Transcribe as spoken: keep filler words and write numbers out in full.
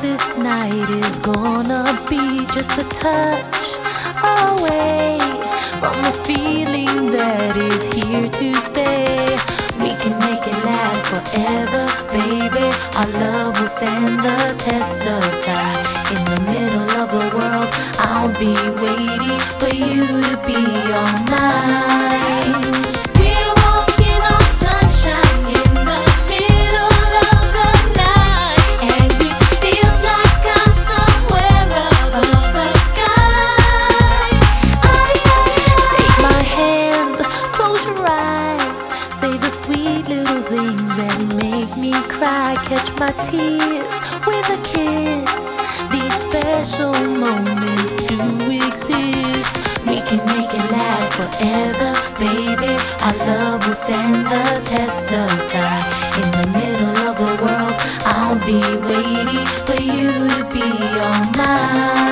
this night is gonna be just a touch away from the feeling that is here to stay. We can make it last forever, baby. Our love will stand the test of time. In the middle of the world, I'll be waiting for you to be all mine. We're walking on sunshine in the middle of the night, and it feels like I'm somewhere above the sky. I, I, take my hand, close your eyes, say the sweet little things that make me cry. Catch my tears with a kiss. These special moments do exist. We can make it last forever, baby. Our love will stand the test of time. In the middle of the world, I'll be waiting for you to be all mine.